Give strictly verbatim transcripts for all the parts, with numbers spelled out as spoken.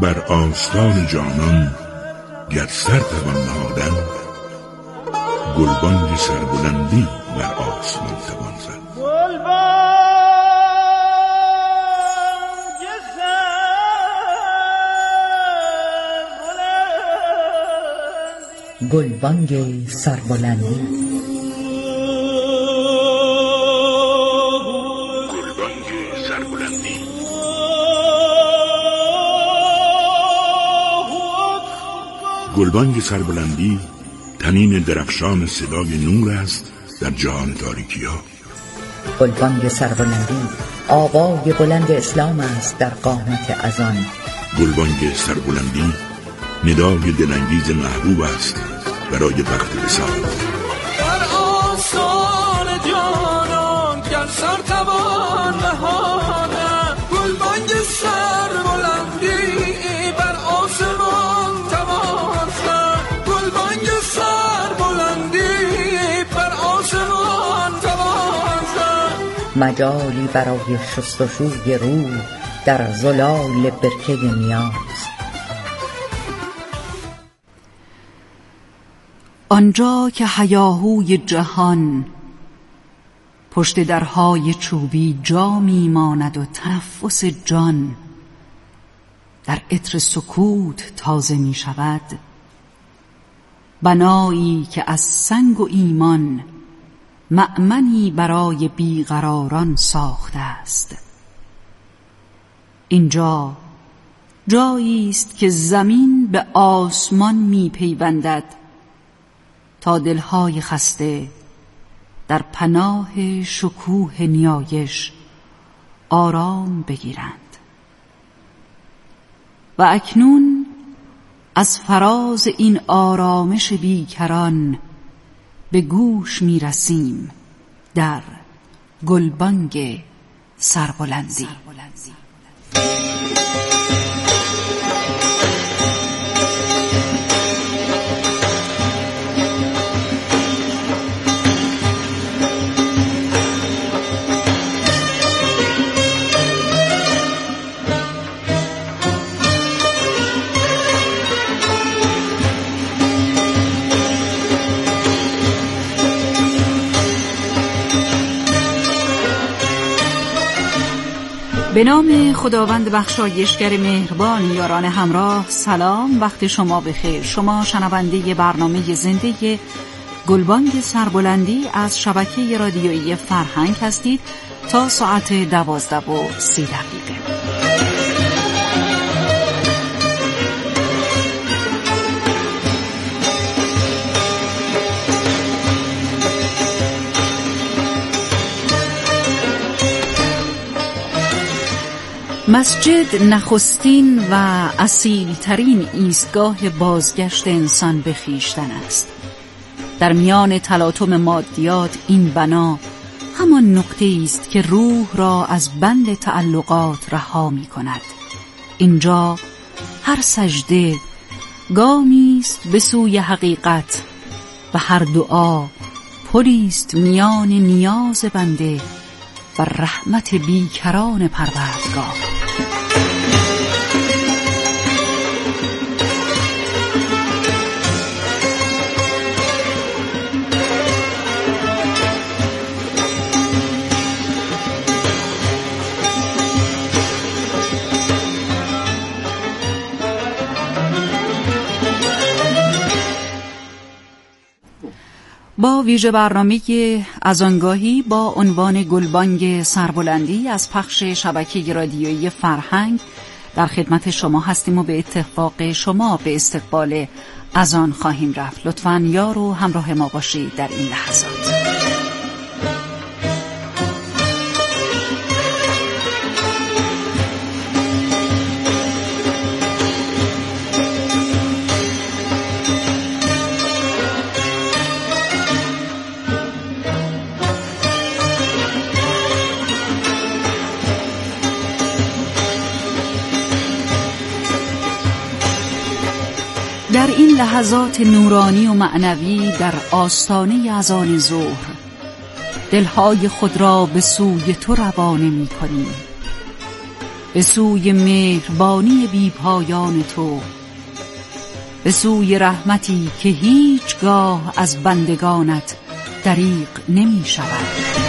بر آستان جانان گر سر توان نهادن، گلبانگ سربلندی بر آسمان توان زد. گلبانگ سربلندی. گلبانگ سربلندی تنین درخشان صدای نور است در جهان تاریکی ها. گلبانگ سربلندی آوای بلند اسلام است در قامت اذان. گلبانگ سربلندی ندای دلانگیز محبوب است برای وقت وصال. در آسان جانان گر سر توان نهادن، گلبانگ سربلندی بر آسمان توان زد. گلبانگ سربلندی بر آسمان توان زد. مجالی برای شستشوی روح در زلال برکه نیاز. آنجا که هیاهوی جهان پشت درهای چوبی جا میماند و تنفس جان در عطر سکوت تازه می شود، بنایی که از سنگ و ایمان مأمنی برای بیقراران ساخته است. اینجا جایی است که زمین به آسمان می پیوندد تا دلهای خسته در پناه شکوه نیایش آرام بگیرند. و اکنون از فراز این آرامش بیکران به گوش می رسیم در گلبانگ سربلندی. به نام خداوند بخشایشگر مهربان، یاران همراه، سلام، وقت شما بخیر. شما شنونده برنامه زنده گلبانگ سربلندی از شبکه رادیویی فرهنگ هستید تا ساعت دوازده و سی دقیقه. مسجد نخستین و اصیلترین ایستگاه بازگشت انسان به خویشتن است. در میان تلاطم مادیات این بنا همان نقطه است که روح را از بند تعلقات رها می کند. اینجا هر سجده گامی است به سوی حقیقت و هر دعا پلی است میان نیاز بنده و رحمت بیکران پروردگار. با ویژه برنامه از آنگاهی با عنوان گلبانگ سربلندی از پخش شبکه رادیویی فرهنگ در خدمت شما هستیم و به اتفاق شما به استقبال از آن خواهیم رفت. لطفاً یار و همراه ما باشید در این لحظات. در این لحظات نورانی و معنوی در آستانه اذان ظهر دلهای خود را به سوی تو روانه می کنیم. به سوی مهربانی بی پایان تو، به سوی رحمتی که هیچگاه از بندگانت دریغ نمی شود.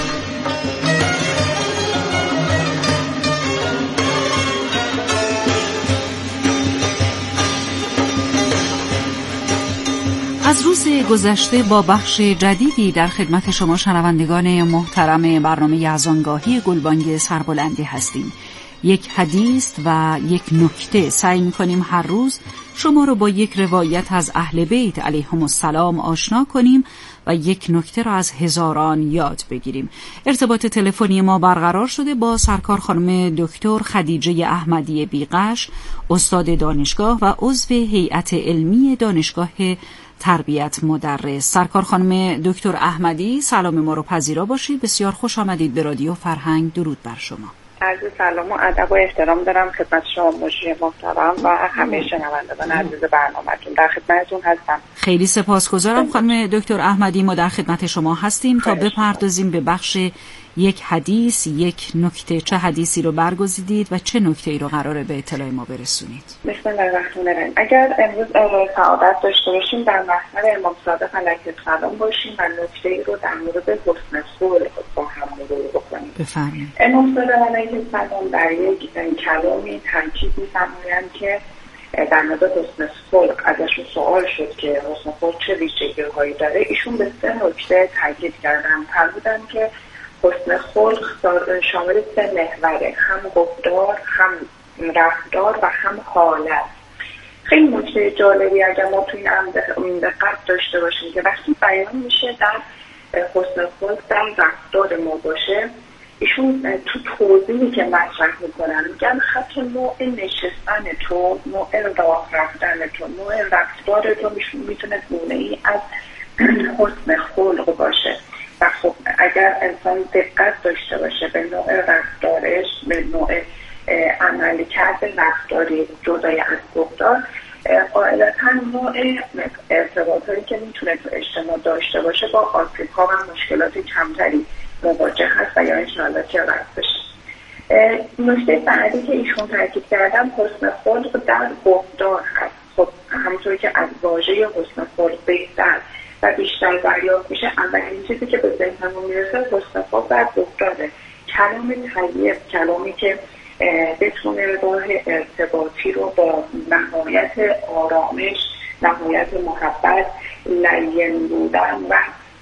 از روز گذشته با بخش جدیدی در خدمت شما شنوندگان محترم برنامه یزدانگاهی گلبانگ سربلندی هستیم. یک حدیث و یک نکته سعی می‌کنیم هر روز شما رو با یک روایت از اهل بیت علیهم السلام آشنا کنیم و یک نکته را از هزاران یاد بگیریم. ارتباط تلفنی ما برقرار شده با سرکار خانم دکتر خدیجه احمدی بیغش، استاد دانشگاه و عضو هیئت علمی دانشگاه تربیت مدرس. سرکار خانم دکتر احمدی، سلام ما رو پذیرا باشید. بسیار خوش آمدید به رادیو فرهنگ. درود بر شما. عرض سلام و ادب و احترام دارم خدمت شما مجری محترم و همه شنوندگان عزیز برنامه‌تون. در خدمتتون هستم. خیلی سپاسگزارم خانم دکتر احمدی. ما در خدمت شما هستیم تا بپردازیم به بخش یک حدیث یک نکته. چه حدیثی رو برگزیدید و چه نکته‌ای رو قراره به اطلاع ما برسونید؟ بسم الله الرحمن الرحیم. اگر امروز سعادت داشته باشیم در محضر امام صادق علیه السلام باشیم و نکته‌ای رو در مورد حسن خلق با هم مرور بکنیم. بفرمایید. امام صادق علیه السلام در یک کلامی تاکید می‌فرمایند که در مورد حسن خلق ازشون سوال شد که حسن خلق چه ویژگی‌هایی داره. ایشون به سه نکته تاکید کردن. فرمودن که حسن خلق شامل سه محوره، هم گفتار، هم رفتار و هم حالت. خیلی نکته جالبی اگر ما توی این دقت داشته باشیم که وقتی بیان میشه در حسن خلق در رفتار ما باشه، ایشون تو توضیحی که مطرح میکنن میگن خط نوع نشستن تو، نوع راه رفتن تو، نوع رفتار تو میتونه گونه‌ای از حسن خلق باشه. و خب اگر انسان دقت داشته باشه به نوع رفتارش، به نوع عملی کرده رفتاری جدای از گفتار، قاعدتا نوع ارتباطی که میتونه تو اجتماع داشته باشه با آسیب‌ها و مشکلات کمتری مواجه هست و یا انشاءالله که رفت بشه. نکته بعدی که ایشون تاکید کردن حسن خلق در گفتار هست. خب همونطوری که از واژه حسن خلق بهتر و بیشتر دریافت میشه، اولین چیزی که به ذهنمون میرسه حسن خلق در گفتاره. کلام طیب، کلامی که بتونه راه ارتباطی رو با نهایت آرامش، نهایت محبت، لین بودن و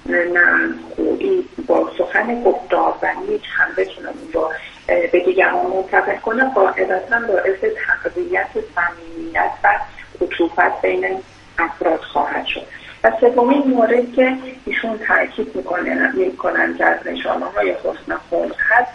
نرم‌خویی با سخن گفتارآمیز هم بتونه اون رو به دیگران منتقل کنه، قاعدتاً باعث تقویت صمیمیت و عطوفت بین افراد خواهد شد. و سومین مورد که ایشون تاکید میکنن میکنن که از نشانه‌های حسن خلق هست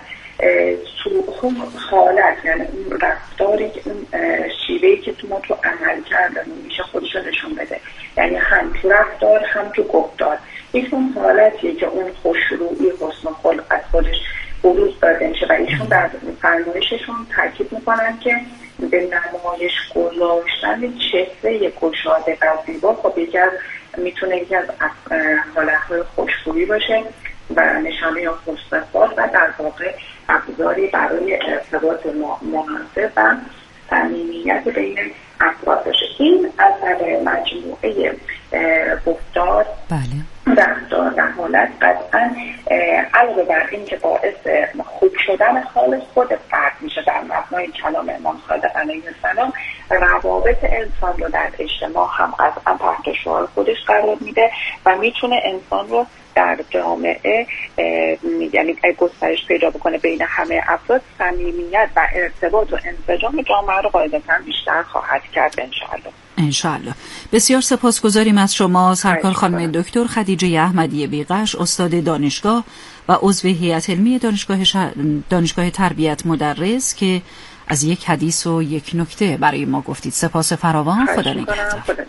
اون حالت، یعنی اون رفتاری که اون شیوهی که تو ما تو عمل کردن میشه خودش رو نشون بده، یعنی هم تو رفتار هم تو گفتار. ایشون حالتیه که اون خوشرویی حسن خلق از خودش بروز داده میشه و ایشون در فرمایششون تاکید میکنن که به نمایش گذاشتن چهره گشاد و زیبا خب یکی از میتونه یکی از حالتهای خوشرویی باشه و نشانه یا حسن خلق و در واقع ابزاری برای ارتباط مناسب و صمیمیت بین افراد باشه. این اثر مجموعه گفتار، رفتار و حالت قطعا علاوه بر این که باعث خوب شدن حال خود فرد میشه در مبنای کلام امام صادق علیه السلام، روابط انسان رو در اجتماع هم قطعا تحت شعار خودش قرار میده و میتونه انسان رو در جامعه یعنی گسترش پیدا بکنه بین همه افراد، صمیمیت و ارتباط و انسجام جامعه رو قاعدتاً بیشتر خواهد کرد انشاءالله. انشاءالله. بسیار سپاسگزاریم از شما سرکار خانم دکتر خدیجه احمدی بیغش، استاد دانشگاه و عضو هیئت علمی دانشگاه ش... دانشگاه تربیت مدرس که از یک حدیث و یک نکته برای ما گفتید. سپاس فراوان. خدا نگهدار.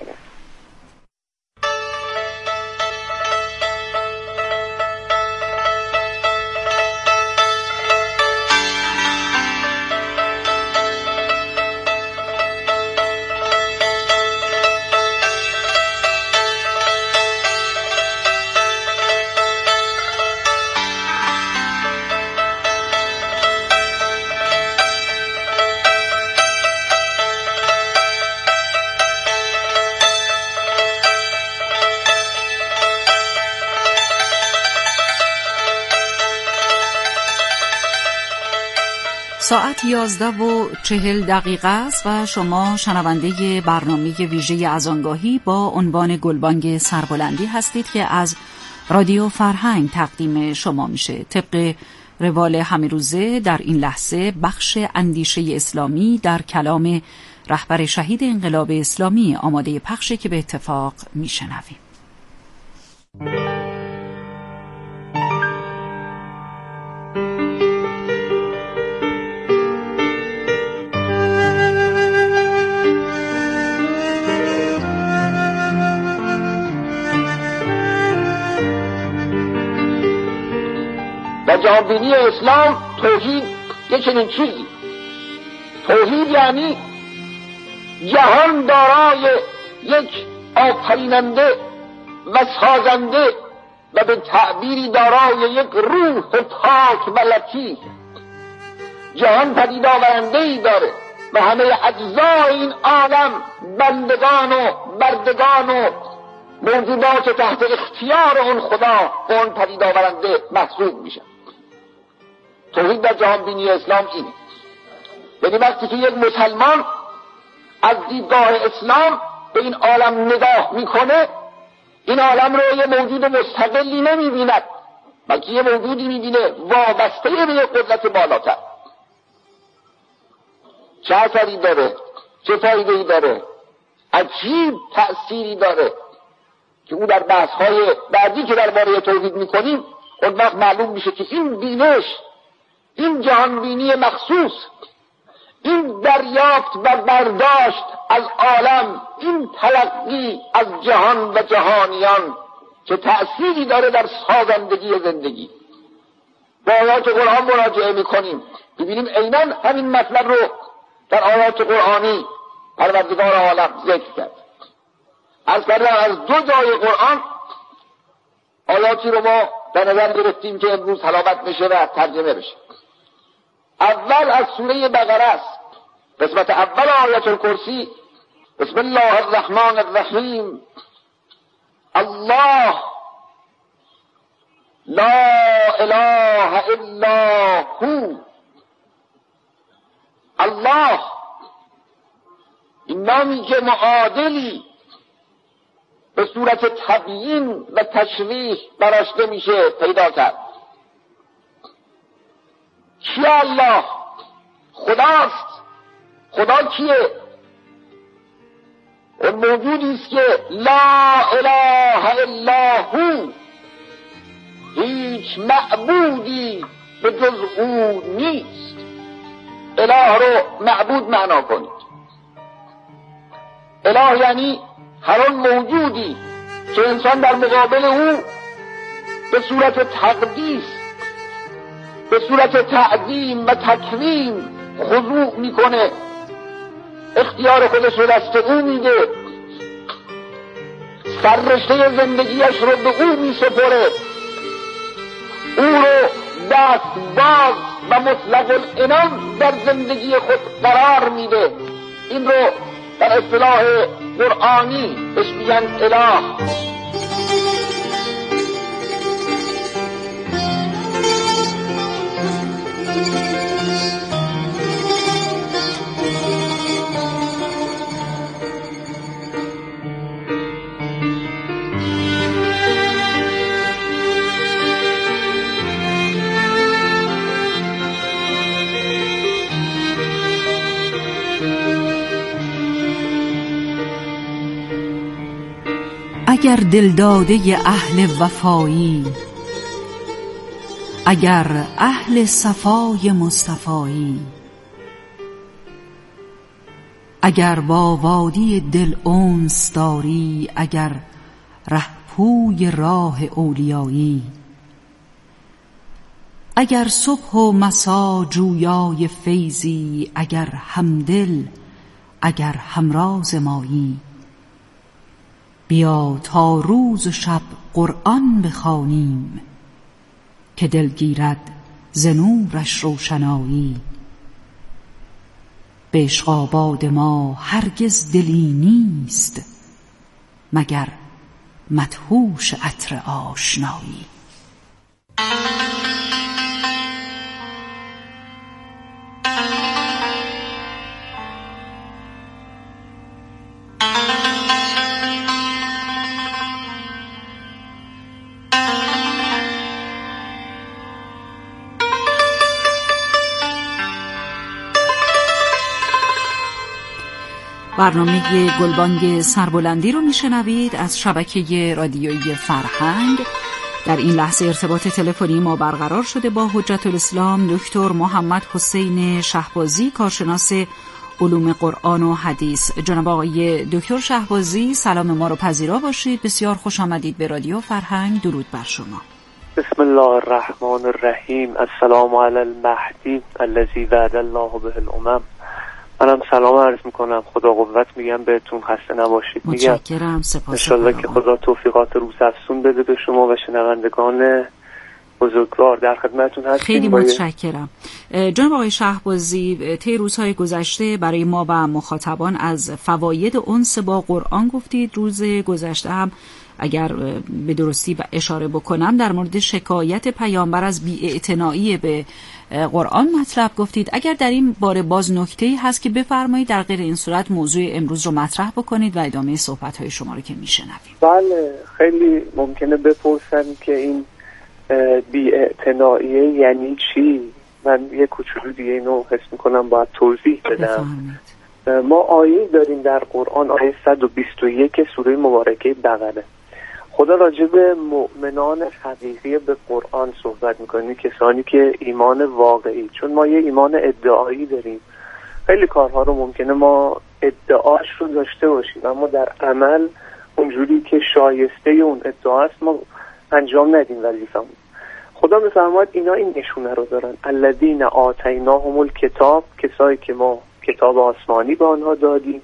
ساعت یازده و چهل دقیقه است و شما شنونده برنامه ویژه از آنگاهی با عنوان گلبانگ سربلندی هستید که از رادیو فرهنگ تقدیم شما میشه. طبق روال همیروزه در این لحظه بخش اندیشه اسلامی در کلام رهبر شهید انقلاب اسلامی آماده پخشه که به اتفاق میشنویم. و جهانبینی اسلام توحید یک چنین چیزی. توحید یعنی جهان دارای یک آفریننده و سازنده و به تعبیری دارای یک روح پاک و لطیف. جهان پدید آورنده‌ای داره و همه اجزای این عالم بندگان و بردگان و موجودات تحت اختیار اون خدا و اون پدید آورنده محسوب میشن. توحید در جهان بینی اسلام اینه. یعنی وقتی که یک مسلمان از دیدگاه اسلام به این عالم نگاه میکنه، این عالم رو یه موجود مستقلی نمیبیند، بلکه یه موجودی میبینه وابسته به یک قدرت بالاتر. چه اثری داره، چه فایده‌ای داره، عجیب تأثیری داره که او در بحث‌های بعدی که درباره توحید میکنیم اون وقت معلوم میشه که این بینش، این جهانبینی مخصوص، این دریافت و برداشت از عالم، این تلقی از جهان و جهانیان که تأثیری داره در سازندگی زندگی. با آیات قرآن مراجعه میکنیم ببینیم عیناً همین مطلب رو در آیات قرآنی پروردگار عالم ذکر کرد. از کردم از دو جای قرآن آیاتی رو ما در نظر گرفتیم که امروز تلاوت بشه و ترجمه بشه. اول از سوره بقره است، قسمت اول آیت الکرسی. بسم الله الرحمن الرحیم. الله لا اله الا هو. الله این نامی که معادلی به صورت تبیین و تشریح براشته میشه پیدا کرد. کیه الله؟ خداست. خدا کیه؟ اون موجودی است که لا اله الا هو، هیچ معبودی به جز او نیست. اله رو معبود معنا کنید. اله یعنی هر آن موجودی که انسان در مقابل او به صورت تقدیس، به صورت تعظیم و تکریم خضوع میکنه، اختیار خودش رو دست او میده، سررشته زندگیش رو به او میسپره، او رو دست باز و مطلق العنان در زندگی خود قرار میده. این رو در اصطلاح قرآنی بهش میگن اله. اگر دلداده اهل وفایی، اگر اهل صفای مصطفایی، اگر با وادی دل انس داری، اگر رهپوی راه اولیایی، اگر صبح و مسا جویای فیضی، اگر همدل، اگر همراز مایی، بیا تا روز و شب قرآن بخوانیم که دل گیرد ز نورش روشنایی. به عشق آباد ما هرگز دلی نیست مگر مدهوش عطر آشنایی. برنامه گلبانگ سربلندی رو میشنوید از شبکه رادیویی فرهنگ. در این لحظه ارتباط تلفنی ما برقرار شده با حجت الاسلام دکتر محمد حسین شهبازی، کارشناس علوم قرآن و حدیث. جناب آقای دکتر شهبازی، سلام ما رو پذیرا باشید. بسیار خوش آمدید به رادیو فرهنگ. درود بر شما. بسم الله الرحمن الرحیم. السلام علی المهدی الذی وعد الله به الامم. منم سلام عرض میکنم، خدا قوت میگم بهتون، خسته نباشید میگم. متشکرم، سپاس. انشالله که خدا توفیقات روز افزون بده به شما و شنوندگان بزرگوار. در خدمتتون هستیم. خیلی متشکرم. جناب آقای شهبازی، طی روزهای گذشته برای ما و مخاطبان از فواید انس با قرآن گفتید. روز گذشته هم اگر به درستی اشاره بکنم در مورد شکایت پیامبر از بی‌اعتنایی به قرآن مطلب گفتید. اگر در این باره باز نکته‌ای هست که بفرمایید، در غیر این صورت موضوع امروز رو مطرح بکنید و ادامه صحبت‌های شما رو که میشنویم. بله، خیلی ممکنه بپرسن که این بی‌اعتنایی یعنی چی؟ من یه کوچولو دیگه اینو حس می‌کنم باید توضیح بدم. بفرمایید. ما آیه داریم در قرآن، آیه صد و بیست و یک سوره مبارکه بقره. خدا راجع به مؤمنان حقیقی به قرآن صحبت میکنه، کسانی که ایمان واقعی، چون ما یه ایمان ادعایی داریم، خیلی کارها رو ممکنه ما ادعاش رو داشته باشیم اما در عمل اونجوری که شایسته اون ادعا است ما انجام ندیم وظیفمون. خدا میفرماید اینا این نشونه رو دارن، الذین آتیناهم الکتاب، کسایی که ما کتاب آسمانی به آنها دادیم،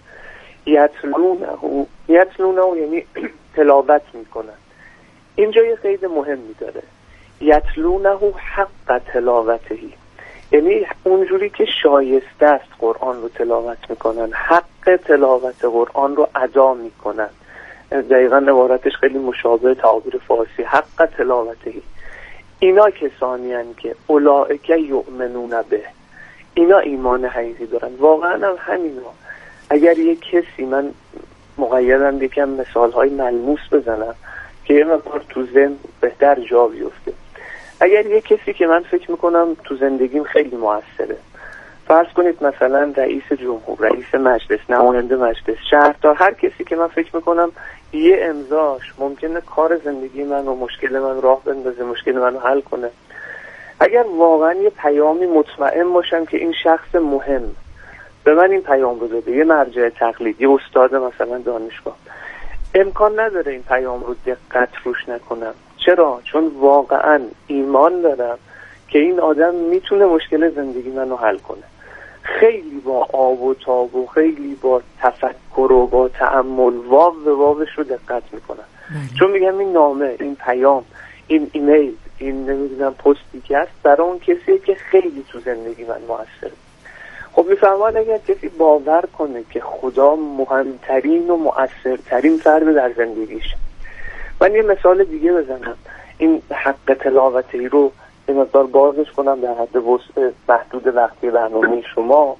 یتلونه یتلونه یعنی تلاوت میکنن. اینجا یه قید مهمی داره، یتلونه حق تلاوتهی، یعنی اونجوری که شایسته است قرآن رو تلاوت میکنن، حق تلاوت قرآن رو ادا میکنن. دقیقا عبارتش خیلی مشابه تعابیر فارسی، حق تلاوتهی. اینا کسانی هستند که اولئک یؤمنون به، اینا ایمان حقیقی دارن. واقعا هم همینا. اگر یک کسی، من مقیدم یکم مثالهای ملموس بزنم که یه مقدار تو ذهن بهتر جا بیفته. اگر یک کسی که من فکر میکنم تو زندگیم خیلی موثره، فرض کنید مثلا رئیس جمهور، رئیس مجلس، نماینده مجلس، شهردار، هر کسی که من فکر میکنم یه امضاش ممکنه کار زندگی من و مشکل من راه بندازه، مشکل من حل کنه، اگر واقعا یه پیامی مطمئن باشم که این شخص مهم به من این پیام رو داده، یه مرجع تقلید، یه استاد مثلا دانشگاه، امکان نداره این پیام رو دقت روش نکنم. چرا؟ چون واقعا ایمان دارم که این آدم میتونه مشکل زندگی منو حل کنه. خیلی با آب و تاب و خیلی با تفکر و با تأمل واو به واوش رو دقت میکنم. چون میگم این نامه، این پیام، این ایمیل، این نمیدونم پستی که هست برای اون کسیه که خیلی تو زندگی من موثره. خب میفرماید اگر کسی باور کنه که خدا مهمترین و مؤثرترین فرد در زندگیش. من یه مثال دیگه بزنم، این حق تلاوتی رو یه مقدار بازش کنم در حد وسع محدود وقتی برنامه شما.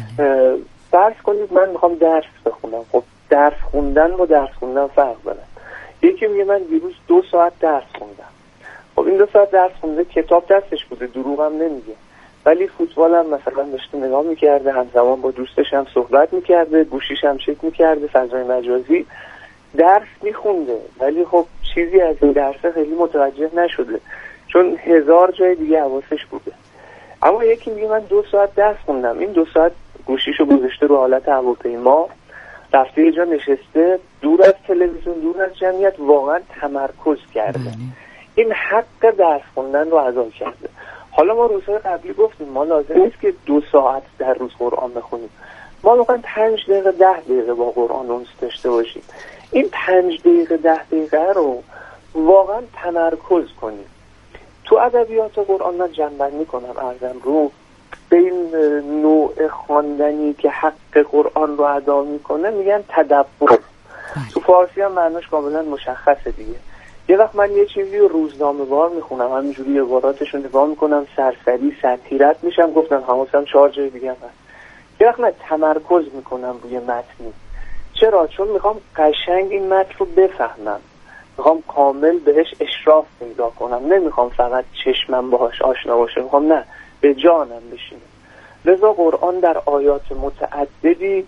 فرض کنید من میخوام درس بخونم. خب درس خوندن با درس خوندن فرق داره. یکی میگه من دیروز دو ساعت درس خوندم. خب این دو ساعت درس خونده، کتاب دستش بوده، دروغ هم نمیگه، ولی فوتبال هم مثلا داشته نگاه میکرده، همزمان با دوستش هم صحبت میکرده، گوشیش هم چک میکرده، فضای مجازی، درس میخونده، ولی خب چیزی از این درسه خیلی متوجه نشده چون هزار جای دیگه حواسش بوده. اما یکی میگه من دو ساعت درس خوندم، این دو ساعت گوشیشو گذاشته رو حالت هواپیما، رفته یه جا نشسته دور از تلویزیون، دور از جمعیت، واقعا تمرکز کرده. این حق درس خوندن رو ادا کرده. حالا ما روزهای قبلی گفتیم ما لازم نیست که دو ساعت در روز قرآن بخونیم، ما میخوایم پنج دقیقه ده دقیقه با قرآن انس داشته باشیم. این پنج دقیقه ده دقیقه رو واقعا تمرکز کنیم. تو ادبیات قرآن من جنبندی کنم ارزم رو به این نوع خواندنی که حق قرآن رو ادا میکنه میگن تدبر. تو فارسی هم معناش کاملا مشخصه دیگه. یه وقت من یه چیزی رو روزنامه وار میخونم، همینجوری عباراتش رو نگاه میکنم، سرسری سطحی رد میشم، گفتم حواسم چهار جای دیگه هست. یه وقت من تمرکز میکنم روی متنی. چرا؟ چون میخوام قشنگ این متن رو بفهمم، میخوام کامل بهش اشراف پیدا کنم، نمیخوام فقط چشمم باهاش آشنا باشه، میخوام نه به جانم بشینه. لذا قرآن در آیات متعددی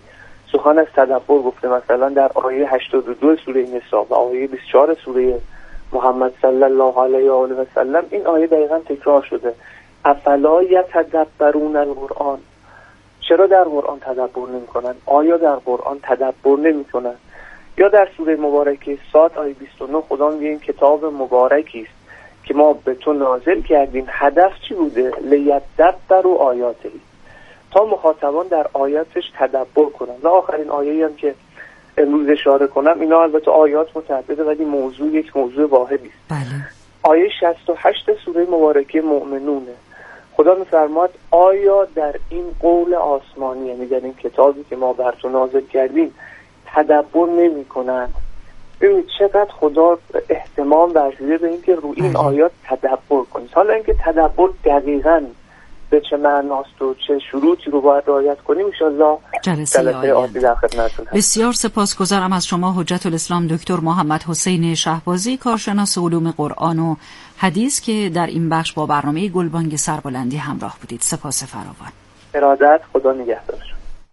سخن از تدبر گفته. مثلا در آیه هشتاد و دو سوره نساء و آیه بیست و چهار سوره محمد صلی الله علیه و آله و سلم این آیه دقیقاً تکرار شده. افلا یتدبرون القرآن، چرا در قرآن تدبر نمی‌کنن؟ آیا در قرآن تدبر نمی‌کنن؟ یا در سوره مبارکه صاد آیه بیست و نه خدا میگه این کتاب مبارکی است که ما به تو نازل کردیم. هدف چی بوده؟ لیدبروا آیاته، تا مخاطبان در آیاتش تدبر کنن. و آخرین آیه‌ای هم که امروز اشاره کنم، اینا البته آیات متعدده ولی موضوع یک موضوع واحدی است. بله. آیه شصت و هشت سوره مبارکه مؤمنونه. خدا می‌فرماد آیا در این قول آسمانی، یعنی در این کتابی که ما بر تو نازل کردیم، تدبر نمی‌کنن؟ ببینید چقدر خدا اهتمام ورزیده به اینکه روی این آیات تدبر کنید. حالا اینکه تدبر دقیقاً به چه معناست و چه شروطی رو باید رعایت کنیم ان شاءالله جلسه آتی در خدمتتون هستم. بسیار سپاسگزارم از شما حجت الاسلام دکتر محمد حسین شهبازی، کارشناس علوم قرآن و حدیث که در این بخش با برنامه گلبانگ سربلندی همراه بودید. سپاس فراوان. ارادت، خدا نگهدارتون.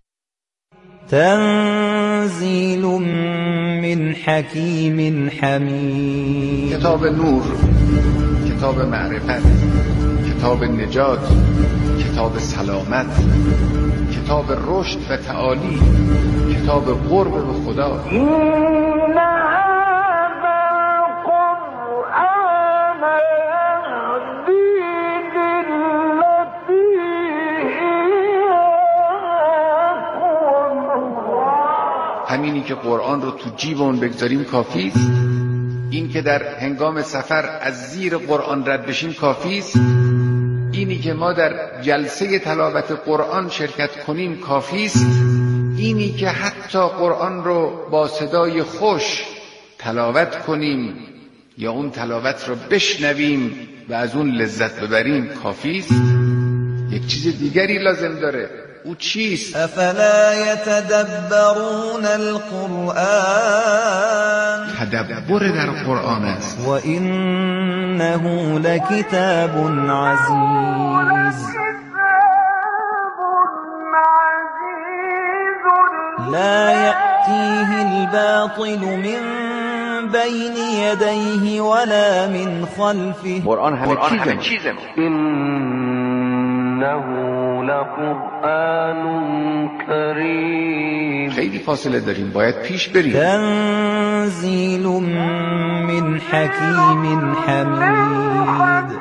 تنزیل من حکیم حمید. کتاب نور، کتاب معرفت، کتاب نجات، کتاب سلامت، کتاب رشد و تعالی، کتاب قرب به خدا. همینی که قرآن رو تو جیبمون بگذاریم کافی است. این که در هنگام سفر از زیر قرآن رد بشیم کافی است. اینی که ما در جلسه تلاوت قرآن شرکت کنیم کافی است. اینی که حتی قرآن رو با صدای خوش تلاوت کنیم یا اون تلاوت رو بشنویم و از اون لذت ببریم کافی است. یک چیز دیگری لازم داره. او چیست؟ افلا یتدبرون القرآن. تدبر در قرآن است. و انه لکتاب عزیز لا یأتیه الباطل من بین یدیه ولا من خلفه. قرآن همه چیزه. انه لقرآن کریم. خیلی فاصله داریم، باید پیش بریم. تنزیل من حکیم حمید.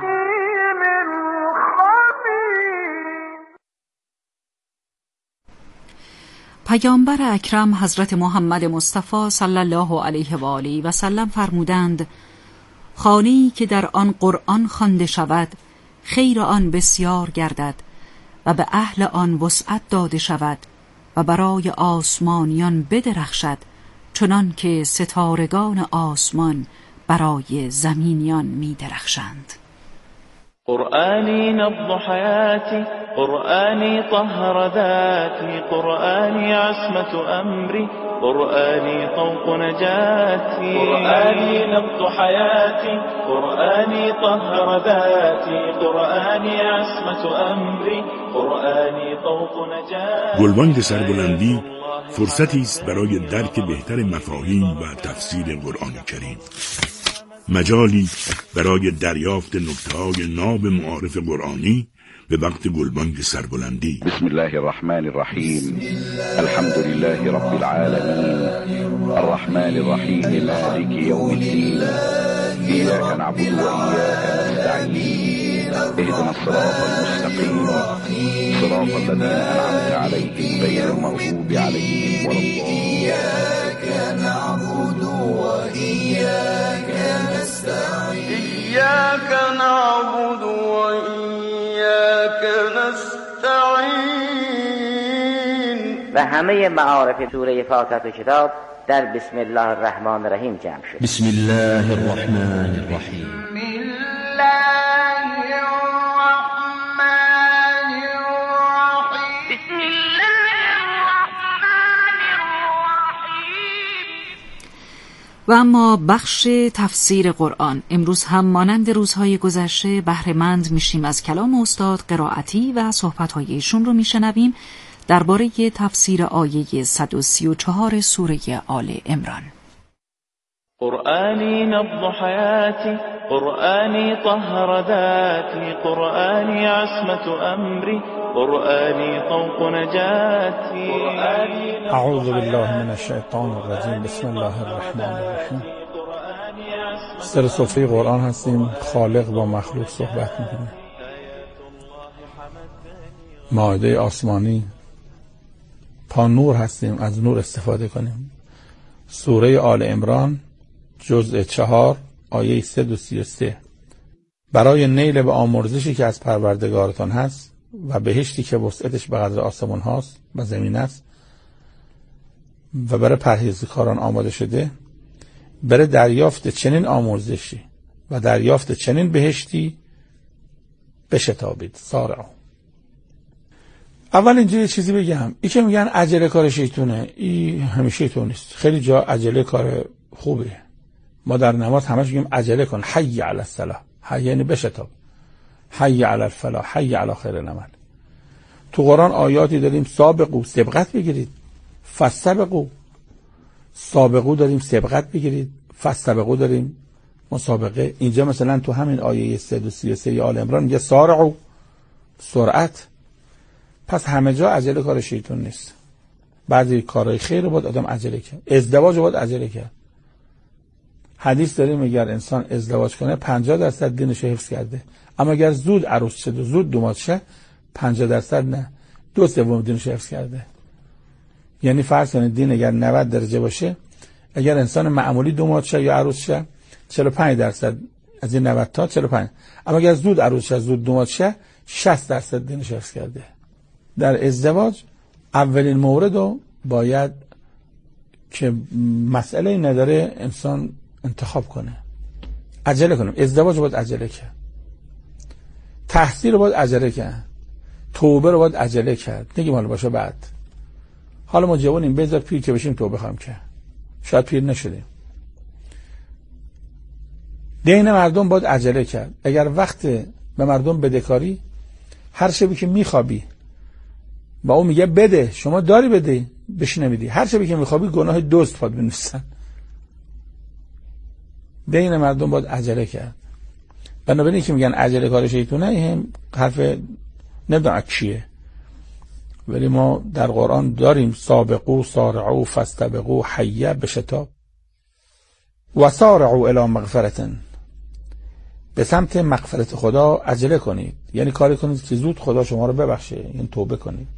پیامبر اکرم حضرت محمد مصطفی صلی الله علیه و آله و سلم فرمودند: خانه‌ای که در آن قرآن خوانده شود خیر آن بسیار گردد و به اهل آن وسعت داده شود و برای آسمانیان بدرخشد چنان که ستارگان آسمان برای زمینیان می درخشند. قرآنی نبض حیاتی، قرآنی طهر ذاتی، قرآنی عصمت امری، قرآنی طوق نجاتی. قرآنی نبض حیاتی، قرآنی طهر ذاتی، قرآنی عصمت امری، قرآنی طوق نجاتی. گلبانگ سربلندی فرصتی است برای درک بهتر مفاهیم و تفسیر قرآن کریم، مجالی برای دریافت نکته‌های ناب معارف قرآنی به وقت گلبانگ سربلندی. بسم الله الرحمن الرحیم. الحمد لله رب العالمین، الرحمن الرحیم، مالک یوم الدین، ایاک نعبد و ایاک نستعین، اهدنا الصراط المستقیم، صراط الذین انعمت علیهم غیر المغضوب علیهم ولا الضالین. ایاک نعبد و ایاک نستعین، ایاک نعبد و ایاک نستعین. و همه معارف سوره فاتحه کتاب در بسم الله الرحمن الرحیم جمع شد. بسم الله الرحمن الرحیم. بسم الله الرحمن الرحیم. بسم الله الرحمن الرحیم. و اما بخش تفسیر قرآن. امروز هم مانند روزهای گذشته بهره‌مند میشیم از کلام استاد قرائتی و صحبت‌های ایشون رو میشنویم درباره تفسیر آیه صد و سی و چهار سوره آل عمران. قرآني نبض حياتي، قرآني طهر ذاتي، قرآني عصمة أمري، قرآني طوق نجاتي. اعوذ بالله من الشیطان الرجیم. بسم الله الرحمن الرحیم. سر صفحه قرآن هستیم، خالق با مخلوق صحبت میکنه. مائده آسمانی، پا نور هستیم، از نور استفاده کنیم. سوره آل عمران جزء چهار آیه صد و سی و سه. برای نیل به آمرزشی که از پروردگارتان هست و بهشتی که وسعتش به قدر آسمان هاست و زمین است و برای پرهیزکاران آماده شده، برای دریافت چنین آمرزشی و دریافت چنین بهشتی بشتابید. سارعوا. اول اینجا یه چیزی بگم. ای که میگن عجله کار شیطونه، ای همیشه شیطون نیست. خیلی جا عجله کار خوبه. ما در نماز همش میگیم عجله کن، حی علی الصلاة، حی یعنی بشتاب، حی علی الفلاح، حی علی خیر العمل. تو قرآن آیاتی داریم سابقو، سبقت بگیرید، فسبقو. سابقو داریم سبقت بگیرید، فسبقو داریم مسابقه. اینجا مثلا تو همین آیه صد و سی و سه آل عمران میگه سارعو، سرعت. پس همه جا عجله کار شیطان نیست. بعضی کارهای خیر رو باید آدم عجله کرد. ازدواج رو باید عجله کرد. حدیث داریم اگر انسان ازدواج کنه پنجاه درصد دینش رو حفظ کرده، اما اگر زود عروس شد و زود دومات شه پنجاه درصد نه، دو سوم دینش رو حفظ کرده. یعنی فرض کنید دین اگر نود درجه باشه، اگر انسان معمولی دومات شه یا عروس شه چهل و پنج درصد از این نود تا چهل و پنج، اما اگر زود عروس شه زود دومات شه شصت درصد دینش رو حفظ کرده. در ازدواج اولین مورد رو باید که مسئله نداره انسان انتخاب کنه، عجله کنیم. ازدواج رو باید عجله کرد، تحصیل رو باید عجله کرد، توبه رو باید عجله کرد. نگیم حالا باشه بعد، حالا ما جوانیم بذار پیر که بشیم توبه خواهیم کرد، شاید پیر نشدیم. دین مردم باید عجله کرد. اگر وقت به مردم بدهکاری، هر شبی که میخوابی با اون میگه بده، شما داری بده، بهش نمیدی، هر شبی که میخوابی گناه دزد پاد بنویسن. دین مردم باید عجله کرد. بنابراین که میگن عجله کار شیطونه، این حرف نمیدونم کیه، ولی ما در قرآن داریم سابقو، سارعو، فاستبقو، حیه بشتاب و سارعو الی مغفرتن. به سمت مغفرت خدا عجله کنید، یعنی کاری کنید که زود خدا شما رو ببخشه، یعنی توبه کنید.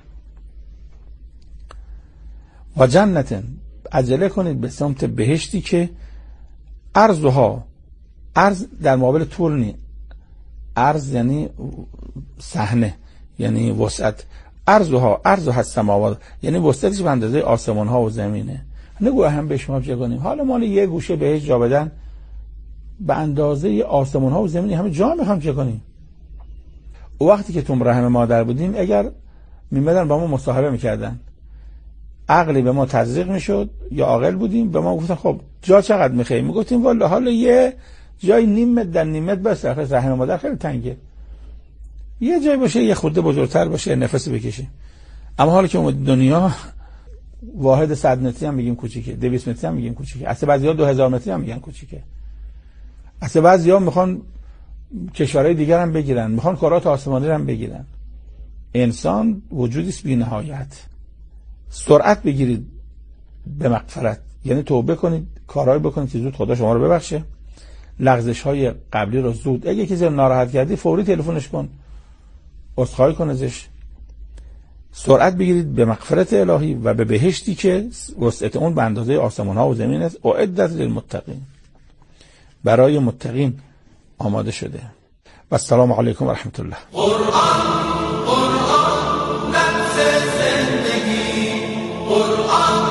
و جنتن، عجله کنید به سمت بهشتی که عرضها، عرض در مقابل طول نی، عرض یعنی صحنه، یعنی وسعت. عرضها، عرض هست سماوات، یعنی وسعتش به اندازه آسمان ها و زمینه. نگو هم به شما چه کنیم، حالا مال یه گوشه بهشت جا بدن، به اندازه آسمان ها و زمینی همه جا میخوام چه کنیم. و وقتی که تو رحم مادر بودیم، اگر میمدن با ما مصاحبه میکردن، عقلی به ما تزریق میشد یا عاقل بودیم، به ما گفتن خب جا چقدر میخوای؟ میگفتیم والا حالا یه جای نیم متر در نیم متر بس، رحم مادر خیلی تنگه، یه جای باشه یه خورده بزرگتر باشه نفس بکشیم. اما حالا که اومد دنیا، واحد صد متری هم میگیم کوچیکه، دویست متری هم میگیم کوچیکه، اصلا بعضیا دو هزار متری هم میگن کوچیکه، اصلا بعضیا میخوان کشورهای دیگر هم بگیرن، میخوان کرات آسمانی هم بگیرن. انسان وجودی است بی نهایت. سرعت بگیرید به مغفرت، یعنی توبه کنید، کارهای بکنید که زود خدا شما رو ببخشه. لغزش های قبلی رو زود، اگه کسی ناراحت کردی فوری تلفنش کن، عذرخواهی کن ازش. سرعت بگیرید به مغفرت الهی و به بهشتی که وسعت اون به اندازه آسمان ها و زمین است. اعدت للمتقین، برای متقین آماده شده. و السلام علیکم و رحمت الله. قرآن قرآن نفس زندگی، قرآن